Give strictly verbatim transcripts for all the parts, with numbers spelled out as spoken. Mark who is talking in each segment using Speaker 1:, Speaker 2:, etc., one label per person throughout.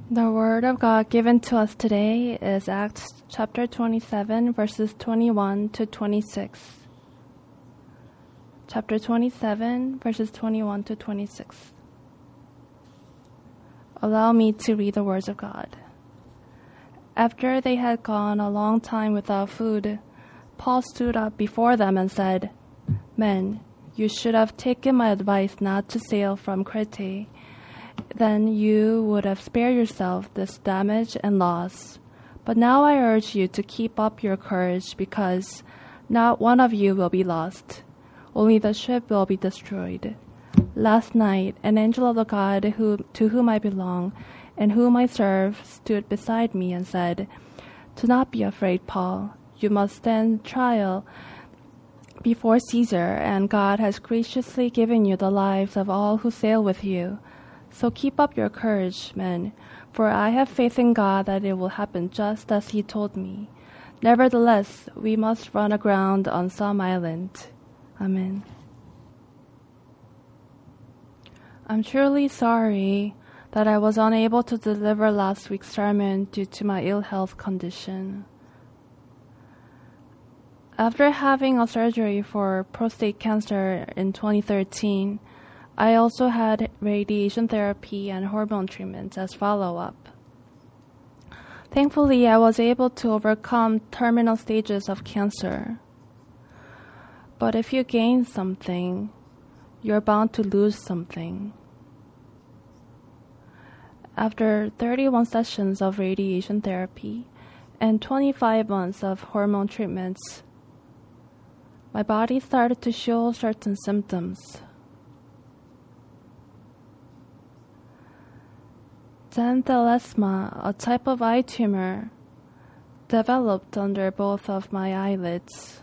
Speaker 1: The word of God given to us today is Acts chapter twenty-seven, verses twenty-one to twenty-six. Chapter twenty-seven, verses twenty-one to twenty-six. Allow me to read the words of God. After they had gone a long time without food, Paul stood up before them and said, "Men, you should have taken my advice not to sail from Crete. Then you would have spared yourself this damage and loss. But now I urge you to keep up your courage, because not one of you will be lost. Only the ship will be destroyed. Last night, an angel of the God who, to whom I belong and whom I serve stood beside me and said, 'Do not be afraid, Paul. You must stand trial before Caesar, and God has graciously given you the lives of all who sail with you. So keep up your courage, men, for I have faith in God that it will happen just as he told me. Nevertheless, we must run aground on some island.' Amen. I'm truly sorry that I was unable to deliver last week's sermon due to my ill health condition. After having a surgery for prostate cancer in twenty thirteen, I also had radiation therapy and hormone treatments as follow-up. Thankfully, I was able to overcome terminal stages of cancer. But if you gain something, you're bound to lose something. After thirty-one sessions of radiation therapy and twenty-five months of hormone treatments, my body started to show certain symptoms. Xanthelasma, a type of eye tumor, developed under both of my eyelids.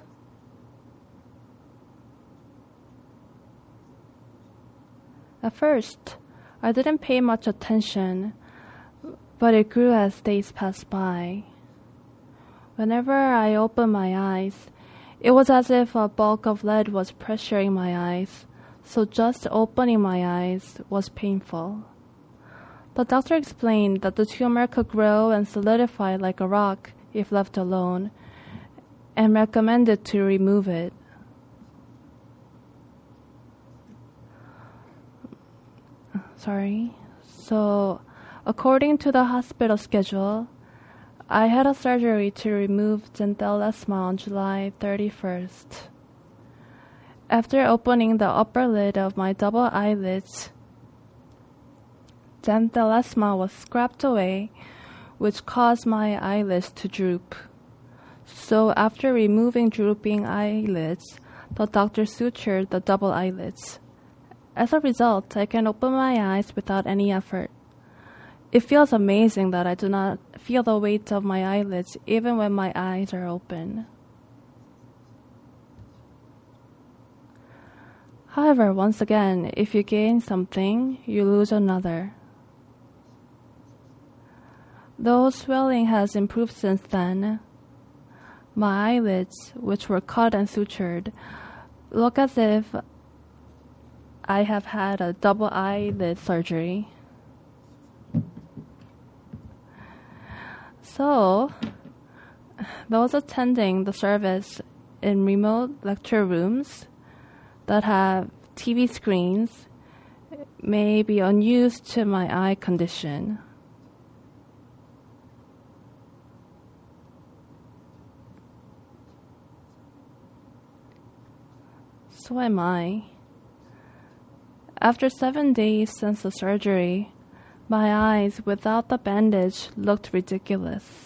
Speaker 1: At first, I didn't pay much attention, but it grew as days passed by. Whenever I opened my eyes, it was as if a bulk of lead was pressuring my eyes, so just opening my eyes was painful. The doctor explained that the tumor could grow and solidify like a rock if left alone, and recommended to remove it. Sorry. So, according to the hospital schedule, I had a surgery to remove xanthelasma on July thirty-first. After opening the upper lid of my double eyelids, xanthelasma was scraped away, which caused my eyelids to droop. So after removing drooping eyelids, the doctor sutured the double eyelids. As a result, I can open my eyes without any effort. It feels amazing that I do not feel the weight of my eyelids even when my eyes are open. However, once again, if you gain something, you lose another. Though swelling has improved since then, my eyelids, which were cut and sutured, look as if I have had a double eyelid surgery. So, those attending the service in remote lecture rooms that have T V screens may be unused to my eye condition. So am I. After seven days since the surgery, my eyes without the bandage looked ridiculous.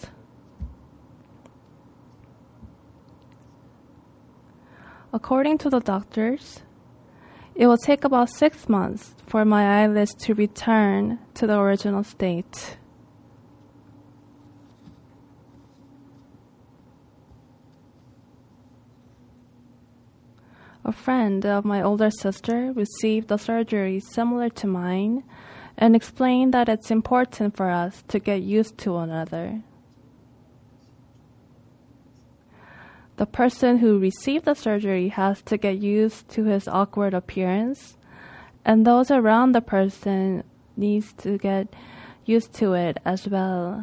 Speaker 1: According to the doctors, it will take about six months for my eyelids to return to the original state. A friend of my older sister received a surgery similar to mine and explained that it's important for us to get used to one another. The person who received the surgery has to get used to his awkward appearance, and those around the person needs to get used to it as well.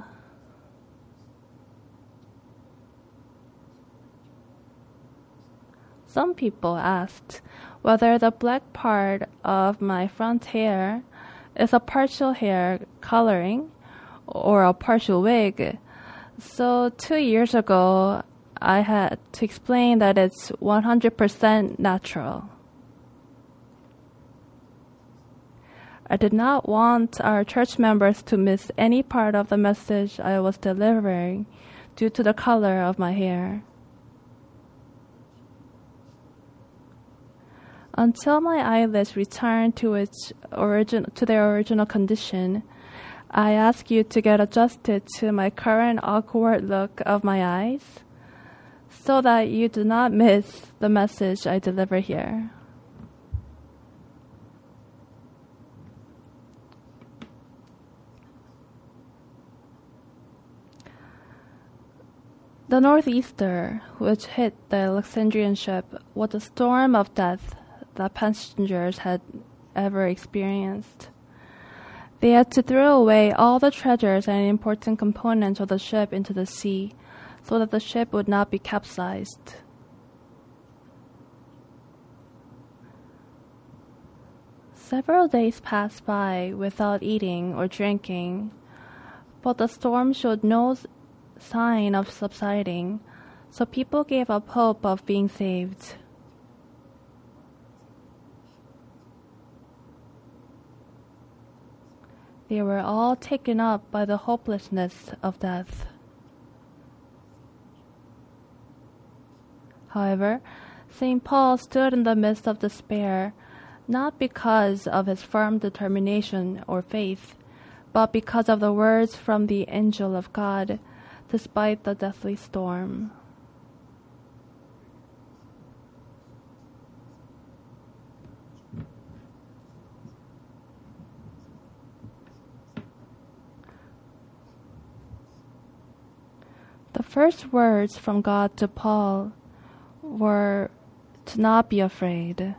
Speaker 1: Some people asked whether the black part of my front hair is a partial hair coloring or a partial wig. So two years ago, I had to explain that it's one hundred percent natural. I did not want our church members to miss any part of the message I was delivering due to the color of my hair. Until my eyelids return to its origin to their original condition, I ask you to get adjusted to my current awkward look of my eyes, so that you do not miss the message I deliver here. The northeaster, which hit the Alexandrian ship, was a storm of death that passengers had ever experienced. They had to throw away all the treasures and important components of the ship into the sea so that the ship would not be capsized. Several days passed by without eating or drinking, but the storm showed no sign of subsiding, so people gave up hope of being saved. They were all taken up by the hopelessness of death. However, Saint Paul stood in the midst of despair, not because of his firm determination or faith, but because of the words from the angel of God, despite the deathly storm. The first words from God to Paul were to not be afraid.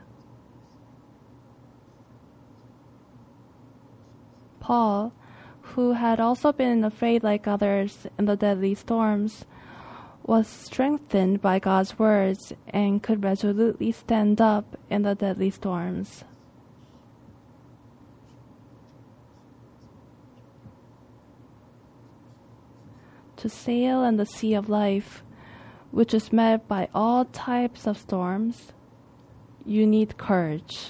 Speaker 1: Paul, who had also been afraid like others in the deadly storms, was strengthened by God's words and could resolutely stand up in the deadly storms. To sail in the sea of life, which is met by all types of storms, you need courage.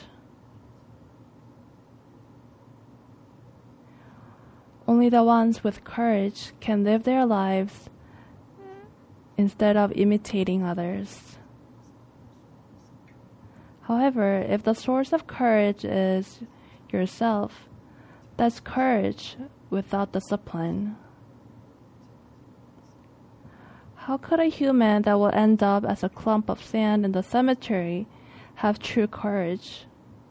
Speaker 1: Only the ones with courage can live their lives instead of imitating others. However, if the source of courage is yourself, that's courage without discipline. How could a human that will end up as a clump of sand in the cemetery have true courage?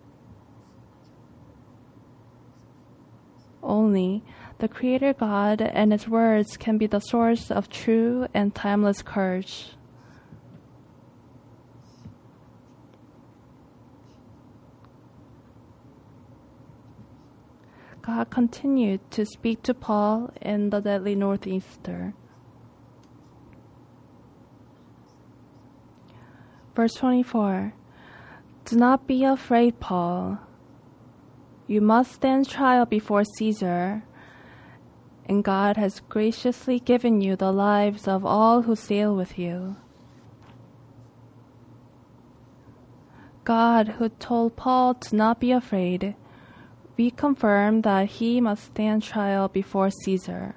Speaker 1: Only the Creator God and His words can be the source of true and timeless courage. God continued to speak to Paul in the deadly northeaster. Verse twenty-four, do not be afraid, Paul. You must stand trial before Caesar, and God has graciously given you the lives of all who sail with you. God, who told Paul to not be afraid, reconfirmed that he must stand trial before Caesar.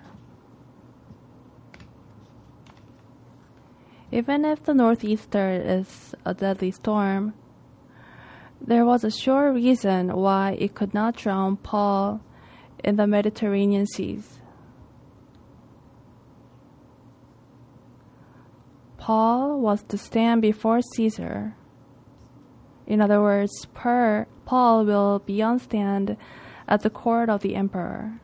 Speaker 1: Even if the northeaster is a deadly storm, there was a sure reason why it could not drown Paul in the Mediterranean seas. Paul was to stand before Caesar. In other words, per, Paul will be on stand at the court of the emperor.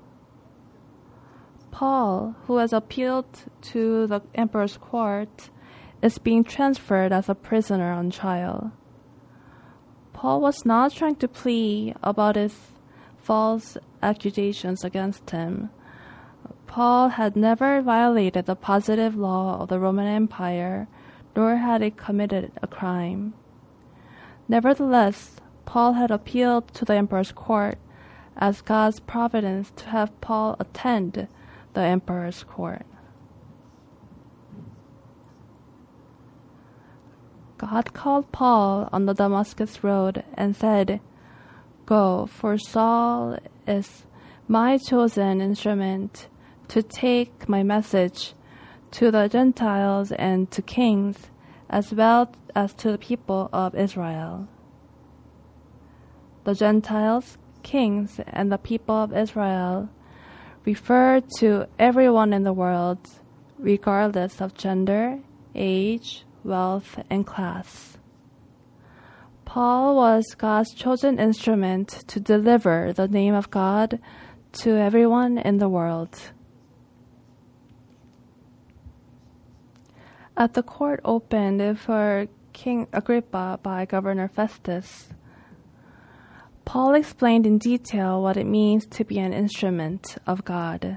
Speaker 1: Paul, who has appealed to the emperor's court, is being transferred as a prisoner on trial. Paul was not trying to plead about his false accusations against him. Paul had never violated the positive law of the Roman Empire, nor had he committed a crime. Nevertheless, Paul had appealed to the emperor's court as God's providence to have Paul attend the emperor's court. God called Paul on the Damascus road and said, "Go, for Saul is my chosen instrument to take my message to the Gentiles and to kings, as well as to the people of Israel." The Gentiles, kings, and the people of Israel refer to everyone in the world, regardless of gender, age, wealth, and class. Paul was God's chosen instrument to deliver the name of God to everyone in the world. At the court opened for King Agrippa by Governor Festus, Paul explained in detail what it means to be an instrument of God.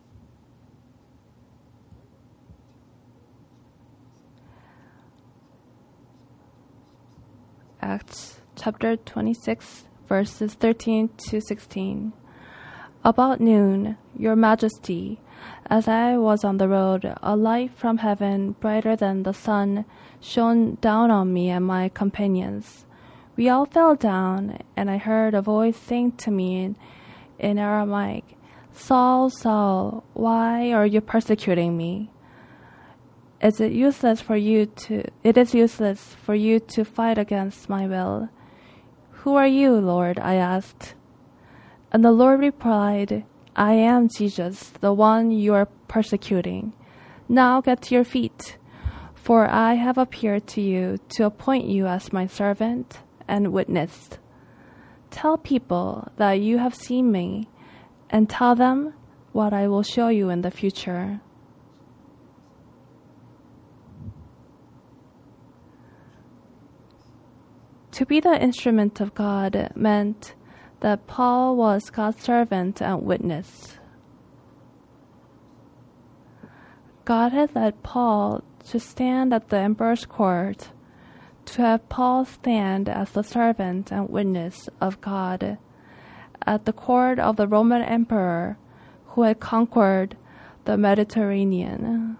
Speaker 1: Acts chapter twenty-six, verses thirteen to sixteen. About noon, Your Majesty, as I was on the road, a light from heaven, brighter than the sun, shone down on me and my companions. We all fell down, and I heard a voice saying to me in, in Aramaic, "Saul, Saul, why are you persecuting me? Is it useless for you to, it is useless for you to fight against my will." "Who are you, Lord?" I asked. And the Lord replied, "I am Jesus, the one you are persecuting. Now get to your feet, for I have appeared to you to appoint you as my servant and witness. Tell people that you have seen me, and tell them what I will show you in the future." To be the instrument of God meant that Paul was God's servant and witness. God had led Paul to stand at the emperor's court, to have Paul stand as the servant and witness of God at the court of the Roman emperor who had conquered the Mediterranean.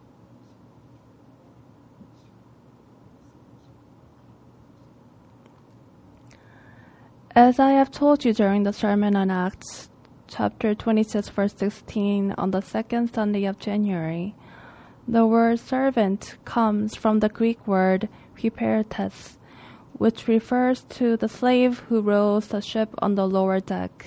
Speaker 1: As I have told you during the sermon on Acts, chapter twenty-six, verse sixteen, on the second Sunday of January, the word servant comes from the Greek word hyperetes, which refers to the slave who rows the ship on the lower deck.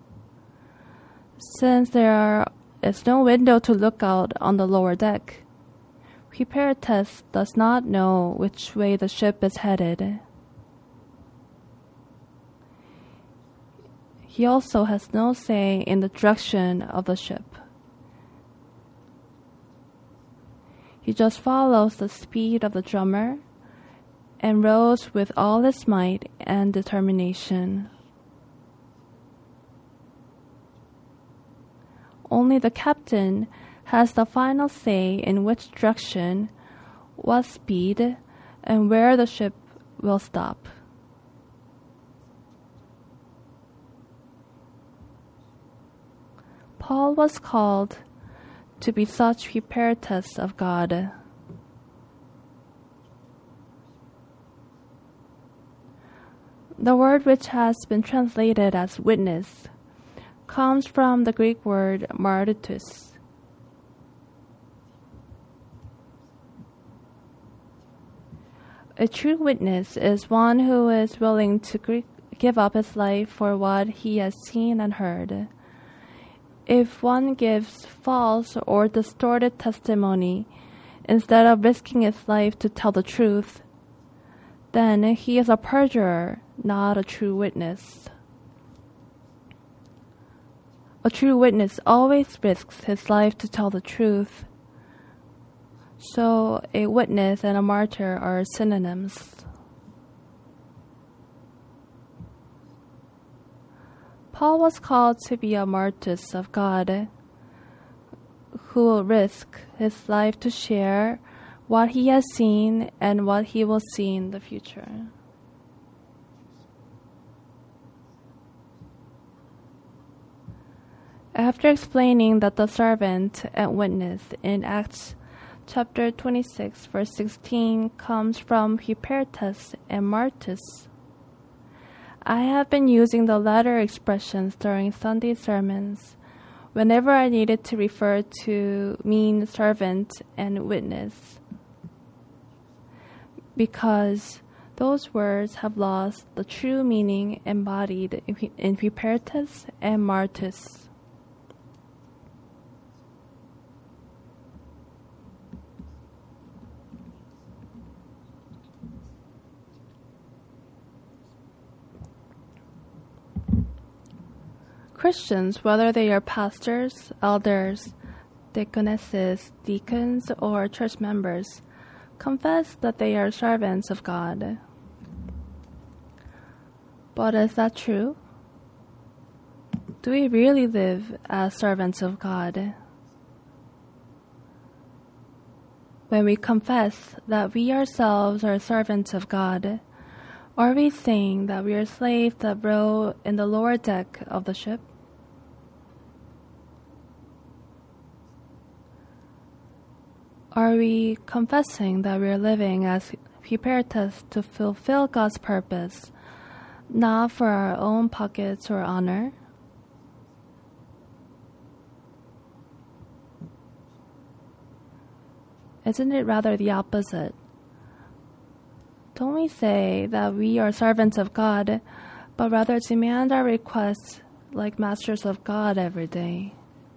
Speaker 1: Since there is no window to look out on the lower deck, hyperetes does not know which way the ship is headed. He also has no say in the direction of the ship. He just follows the speed of the drummer and rows with all his might and determination. Only the captain has the final say in which direction, what speed, and where the ship will stop. Paul was called to be such hyperetes of God. The word which has been translated as witness comes from the Greek word martyrs. A true witness is one who is willing to give up his life for what he has seen and heard. If one gives false or distorted testimony instead of risking his life to tell the truth, then he is a perjurer, not a true witness. A true witness always risks his life to tell the truth. So a witness and a martyr are synonyms. Paul was called to be a martyrs of God, who will risk his life to share what he has seen and what he will see in the future. After explaining that the servant and witness in Acts chapter twenty-six verse sixteen comes from Hypertus and Martus, I have been using the latter expressions during Sunday sermons whenever I needed to refer to mean servant and witness, because those words have lost the true meaning embodied in Hypertus and Martus. Christians, whether they are pastors, elders, deaconesses, deacons, or church members, confess that they are servants of God. But is that true? Do we really live as servants of God? When we confess that we ourselves are servants of God, are we saying that we are slaves that row in the lower deck of the ship? Are we confessing that we are living as Hypertus to fulfill God's purpose, not for our own pockets or honor? Isn't it rather the opposite? Don't we say that we are servants of God, but rather demand our requests like masters of God every day?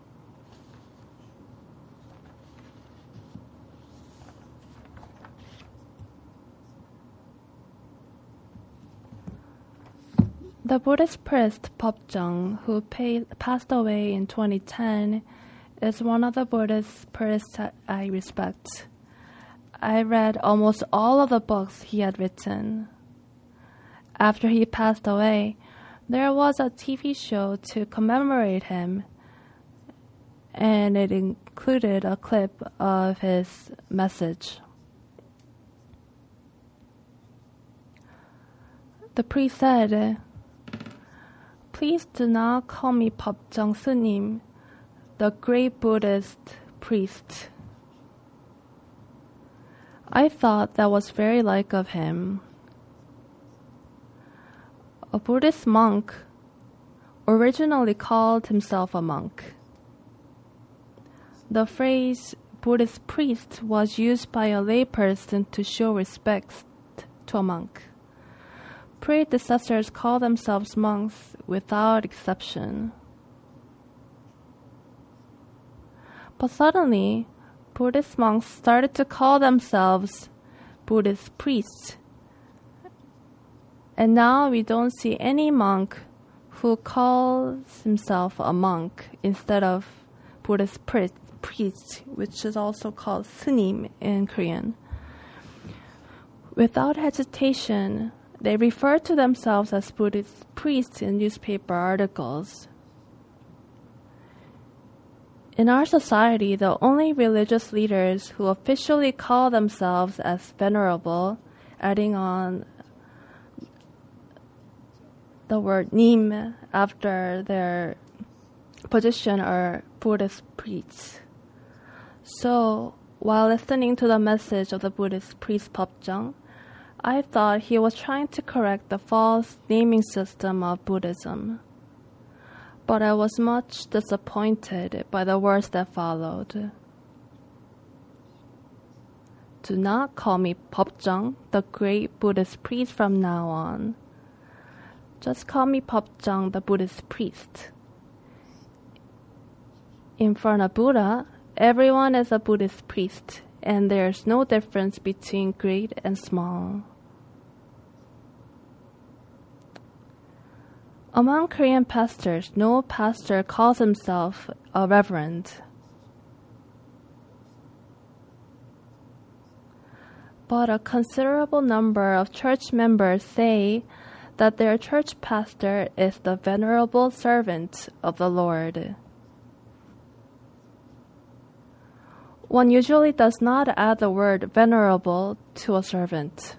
Speaker 1: The Buddhist priest Popjung, who paid, passed away in twenty ten, is one of the Buddhist priests I respect. I read almost all of the books he had written. After he passed away, there was a T V show to commemorate him, and it included a clip of his message. The priest said, "Please do not call me Popjung Sunim, the great Buddhist priest." I thought that was very like of him. A Buddhist monk originally called himself a monk. The phrase Buddhist priest was used by a layperson to show respect to a monk. Predecessors called themselves monks without exception. But suddenly, Buddhist monks started to call themselves Buddhist priests. And now we don't see any monk who calls himself a monk instead of Buddhist priest, priest, which is also called Sunim in Korean. Without hesitation, they refer to themselves as Buddhist priests in newspaper articles. In our society, the only religious leaders who officially call themselves as venerable, adding on the word nim after their position, are Buddhist priests. So, while listening to the message of the Buddhist priest Popjung, I thought he was trying to correct the false naming system of Buddhism. But I was much disappointed by the words that followed. Do not call me Popjung, the great Buddhist priest, from now on. Just call me Popjung, the Buddhist priest. In front of Buddha, everyone is a Buddhist priest, and there's no difference between great and small. Among Korean pastors, no pastor calls himself a reverend. But a considerable number of church members say that their church pastor is the venerable servant of the Lord. One usually does not add the word venerable to a servant.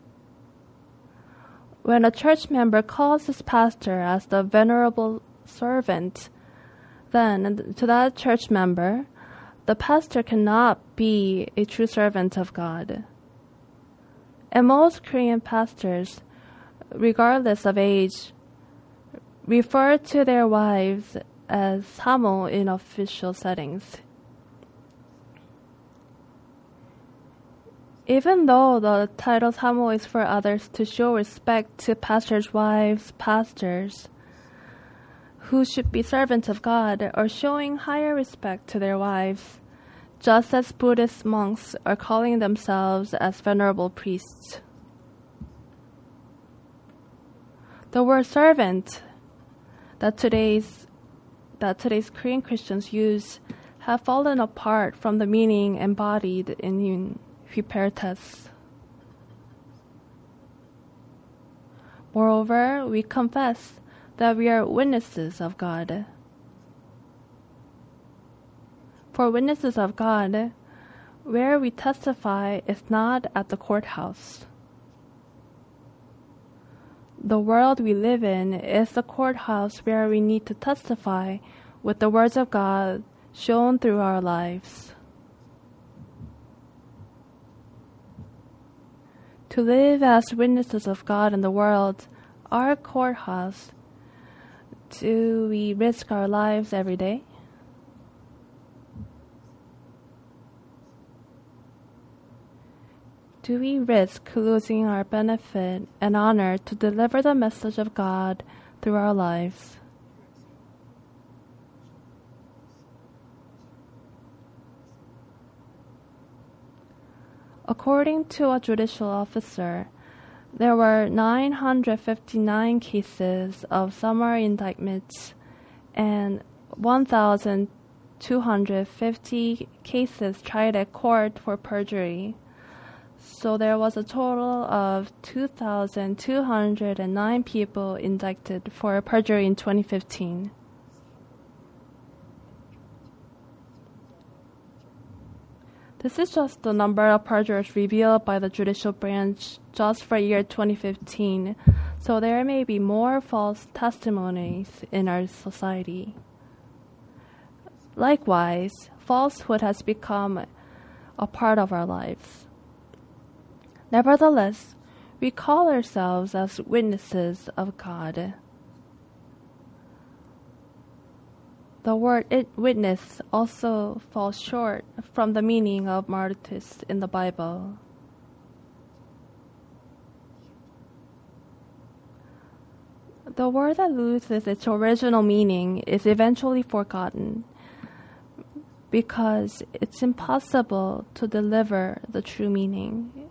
Speaker 1: When a church member calls his pastor as the venerable servant, then to that church member, the pastor cannot be a true servant of God. And most Korean pastors, regardless of age, refer to their wives as 사모 in official settings. Even though the title 사모 is for others to show respect to pastors' wives, pastors who should be servants of God, or showing higher respect to their wives, just as Buddhist monks are calling themselves as venerable priests. The word servant that today's that today's Korean Christians use have fallen apart from the meaning embodied in Hupertas. Moreover, we confess that we are witnesses of God. For witnesses of God, where we testify is not at the courthouse. The world we live in is the courthouse where we need to testify with the words of God shown through our lives. To live as witnesses of God in the world, our courthouse, do we risk our lives every day? Do we risk losing our benefit and honor to deliver the message of God through our lives? According to a judicial officer, there were nine hundred fifty-nine cases of summary indictments and one thousand two hundred fifty cases tried at court for perjury. So there was a total of two thousand two hundred nine people indicted for perjury in twenty fifteen. This is just the number of perjurers revealed by the judicial branch just for year twenty fifteen, so there may be more false testimonies in our society. Likewise, falsehood has become a part of our lives. Nevertheless, we call ourselves as witnesses of God. The word it, witness also falls short from the meaning of martyrs in the Bible. The word that loses its original meaning is eventually forgotten because it's impossible to deliver the true meaning.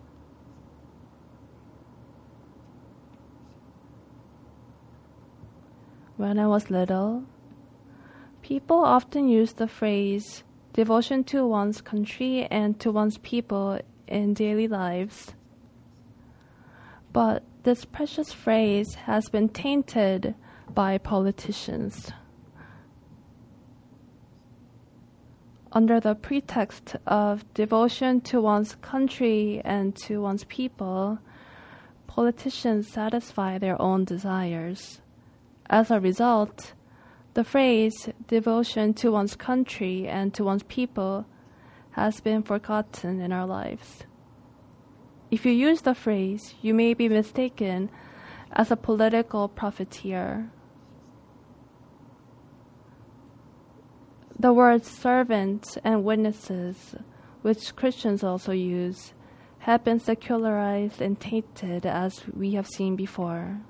Speaker 1: When I was little, people often use the phrase devotion to one's country and to one's people in daily lives. But this precious phrase has been tainted by politicians. Under the pretext of devotion to one's country and to one's people, politicians satisfy their own desires. As a result, the phrase devotion to one's country and to one's people has been forgotten in our lives. If you use the phrase, you may be mistaken as a political profiteer. The words servant and witnesses, which Christians also use, have been secularized and tainted as we have seen before.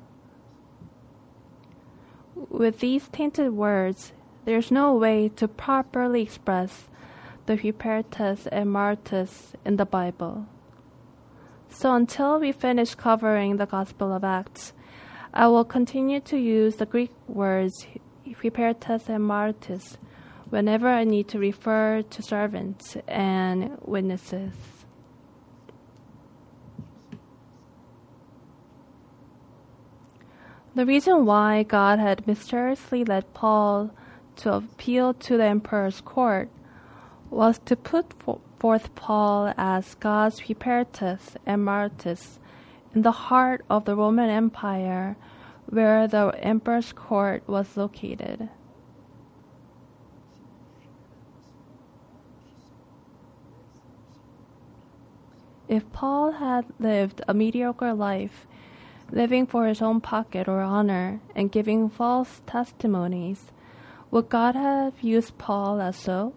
Speaker 1: With these tainted words, there's no way to properly express the Hupertas and Martyrs in the Bible. So until we finish covering the Gospel of Acts, I will continue to use the Greek words Hupertas and Martyrs whenever I need to refer to servants and witnesses. The reason why God had mysteriously led Paul to appeal to the emperor's court was to put forth Paul as God's Preparatist and Martyrs in the heart of the Roman Empire, where the emperor's court was located. If Paul had lived a mediocre life, living for his own pocket or honor and giving false testimonies, would God have used Paul as so?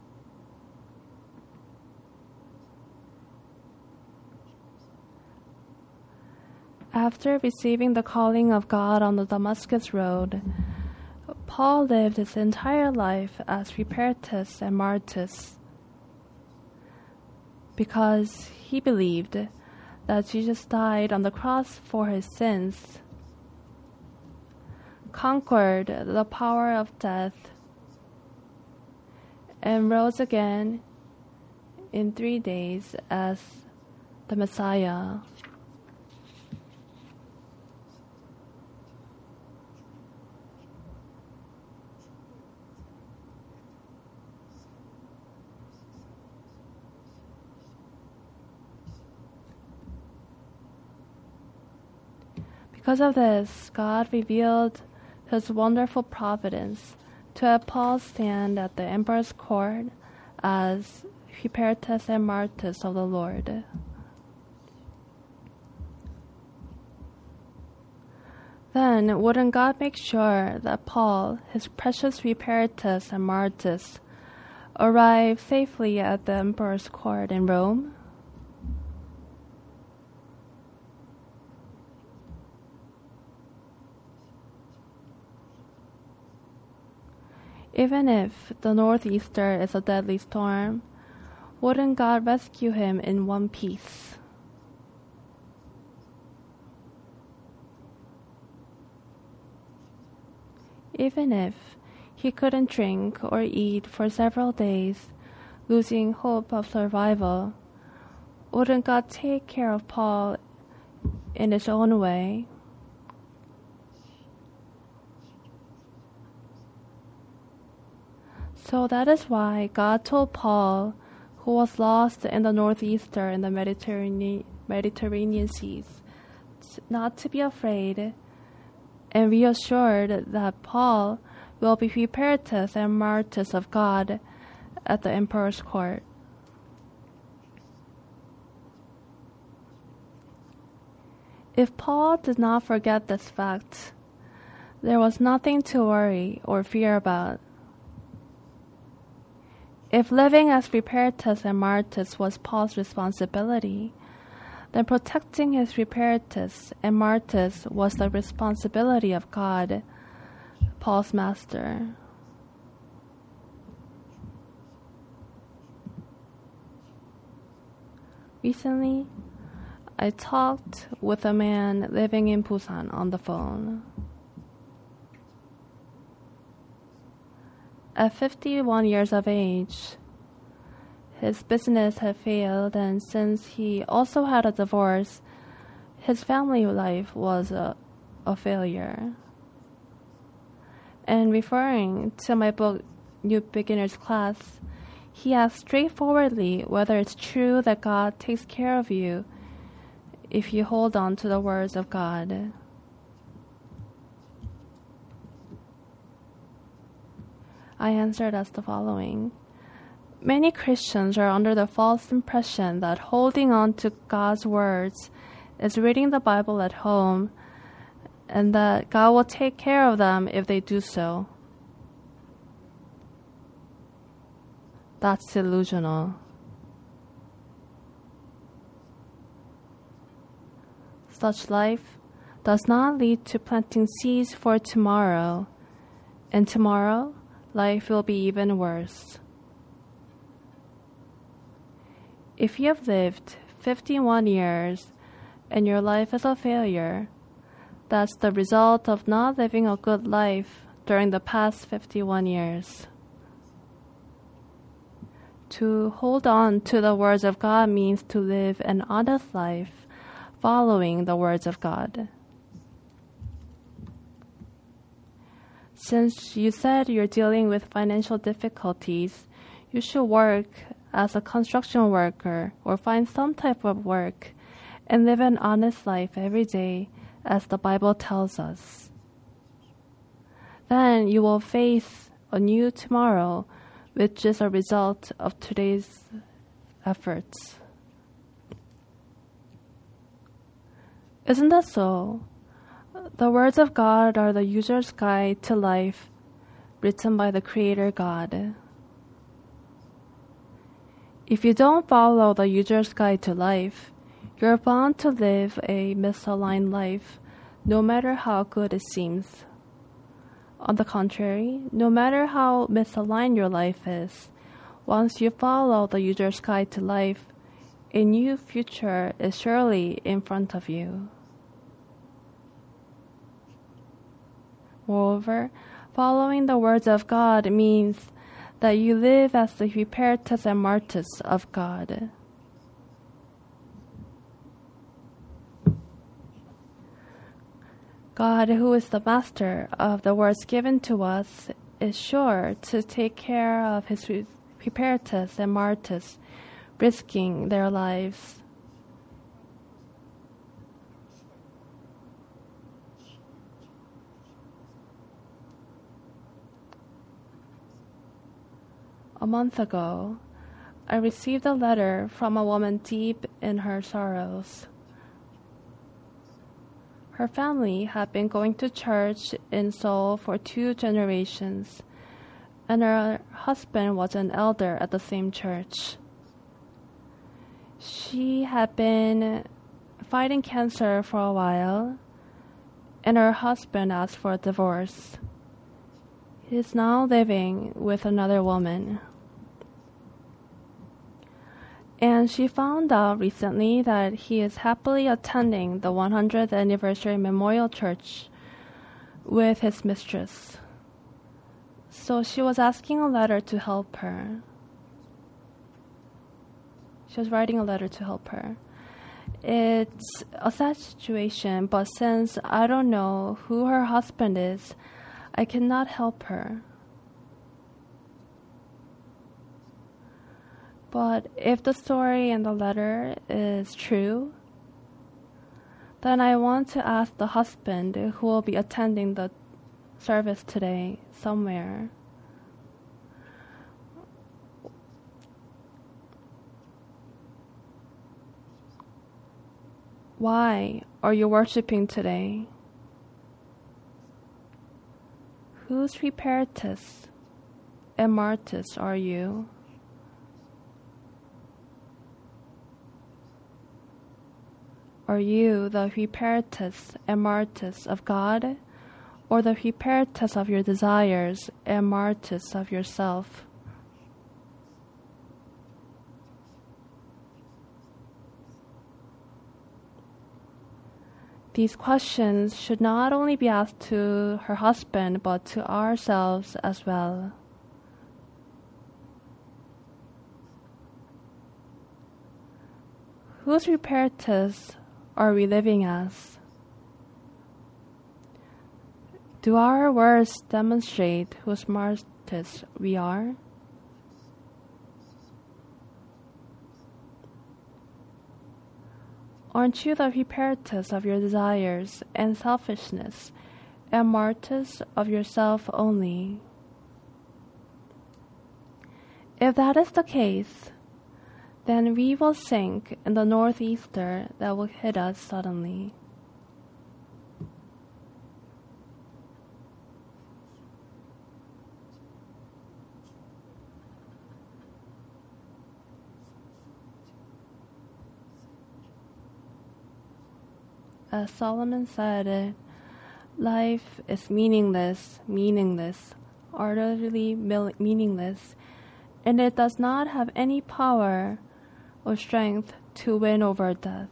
Speaker 1: After receiving the calling of God on the Damascus road, Paul lived his entire life as Preparatist and Martyrs, because he believed that Jesus died on the cross for his sins, conquered the power of death, and rose again in three days as the Messiah. Because of this, God revealed his wonderful providence to have Paul stand at the emperor's court as Preparatist and Martyrs of the Lord. Then, wouldn't God make sure that Paul, his precious Preparatist and Martyrs, arrived safely at the emperor's court in Rome? Even if the northeaster is a deadly storm, wouldn't God rescue him in one piece? Even if he couldn't drink or eat for several days, losing hope of survival, wouldn't God take care of Paul in his own way? So that is why God told Paul, who was lost in the northeaster in the Mediterranean, Mediterranean seas, not to be afraid, and reassured that Paul will be Preparatist and Martyrs of God at the emperor's court. If Paul did not forget this fact, there was nothing to worry or fear about. If living as Preparatist and Martyrs was Paul's responsibility, then protecting his Preparatists and Martyrs was the responsibility of God, Paul's master. Recently, I talked with a man living in Busan on the phone. At fifty-one years of age, his business had failed, and since he also had a divorce, his family life was a, a failure. And referring to my book, New Beginner's Class, he asked straightforwardly whether it's true that God takes care of you if you hold on to the words of God. I answered as the following. Many Christians are under the false impression that holding on to God's words is reading the Bible at home and that God will take care of them if they do so. That's delusional. Such life does not lead to planting seeds for tomorrow, and tomorrow life will be even worse. If you have lived fifty-one years and your life is a failure, that's the result of not living a good life during the past fifty-one years. To hold on to the words of God means to live an honest life following the words of God. Since you said you're dealing with financial difficulties, you should work as a construction worker or find some type of work and live an honest life every day, as the Bible tells us. Then you will face a new tomorrow, which is a result of today's efforts. Isn't that so? The words of God are the user's guide to life, written by the Creator God. If you don't follow the user's guide to life, you're bound to live a misaligned life, no matter how good it seems. On the contrary, no matter how misaligned your life is, once you follow the user's guide to life, a new future is surely in front of you. Moreover, following the words of God means that you live as the Hupertus and Martus of God. God, who is the master of the words given to us, is sure to take care of his Hupertus and Martus, risking their lives. A month ago, I received a letter from a woman deep in her sorrows. Her family had been going to church in Seoul for two generations, and her husband was an elder at the same church. She had been fighting cancer for a while, and her husband asked for a divorce. He is now living with another woman. And she found out recently that he is happily attending the one hundredth anniversary memorial church with his mistress. So she was asking a letter to help her. She was writing a letter to help her. It's a sad situation, but since I don't know who her husband is, I cannot help her. But if the story in the letter is true, then I want to ask the husband who will be attending the service today somewhere. Why are you worshiping today? Whose Hupertus and Martus are you? Are you the Hupertus and Martus of God, or the Hupertus of your desires and Martus of yourself? These questions should not only be asked to her husband, but to ourselves as well. Whose Hupertus are we living as? Do our words demonstrate whose Martus we are? Aren't you the Hupertus of your desires and selfishness, and Martus of yourself only? If that is the case, then we will sink in the northeaster that will hit us suddenly. As Solomon said, life is meaningless, meaningless, utterly meaningless, and it does not have any power or strength to win over death.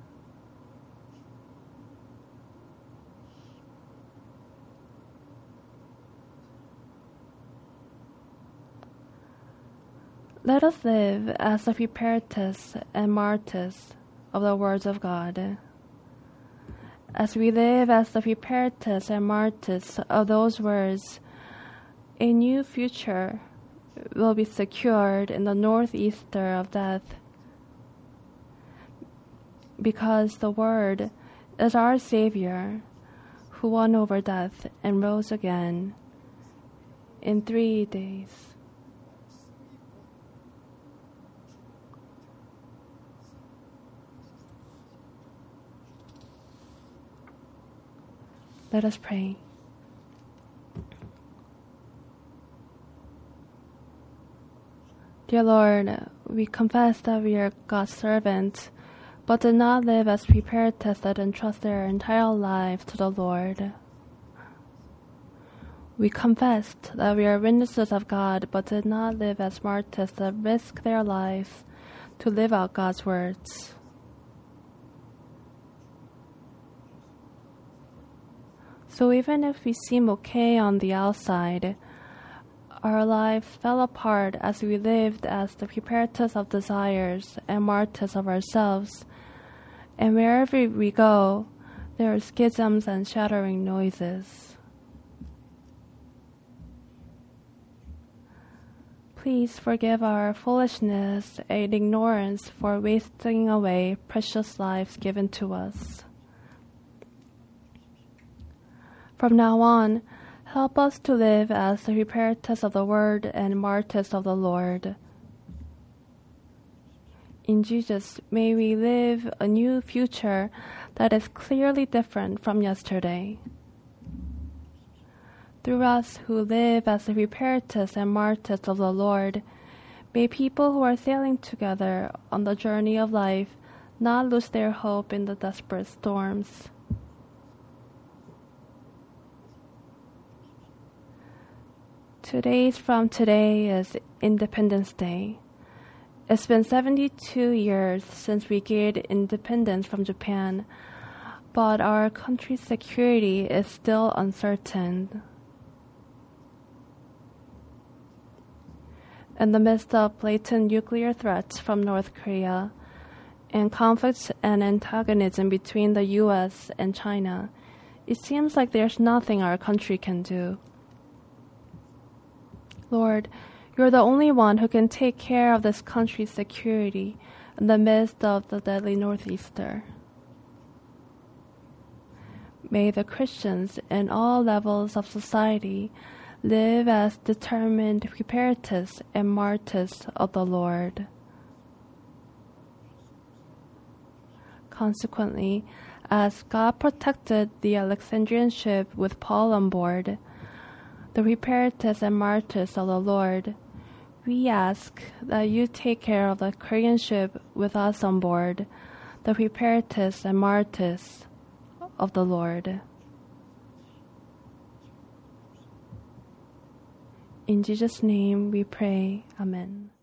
Speaker 1: Let us live as the Hupertus and Martus of the words of God. As we live as the preparators and martyrs of those words, a new future will be secured in the northeaster of death, because the Word is our Savior, who won over death and rose again in three days. Let us pray. Dear Lord, we confess that we are God's servants, but do not live as preparators that entrust their entire lives to the Lord. We confess that we are witnesses of God, but did not live as martyrs that risk their lives to live out God's words. So even if we seem okay on the outside, our lives fell apart as we lived as the preparators of desires and martyrs of ourselves. And wherever we go, there are schisms and shattering noises. Please forgive our foolishness and ignorance for wasting away precious lives given to us. From now on, help us to live as the preparators of the Word and martyrs of the Lord. In Jesus, may we live a new future that is clearly different from yesterday. Through us who live as the preparators and martyrs of the Lord, may people who are sailing together on the journey of life not lose their hope in the desperate storms. Two days from today is Independence Day. It's been seventy-two years since we gained independence from Japan, but our country's security is still uncertain. In the midst of blatant nuclear threats from North Korea and conflicts and antagonism between the U S and China, it seems like there's nothing our country can do. Lord, you're the only one who can take care of this country's security in the midst of the deadly northeaster. May the Christians in all levels of society live as determined preparators and martyrs of the Lord. Consequently, as God protected the Alexandrian ship with Paul on board, the preparators and martyrs of the Lord, we ask that you take care of the Korean ship with us on board, the preparators and martyrs of the Lord. In Jesus' name we pray. Amen.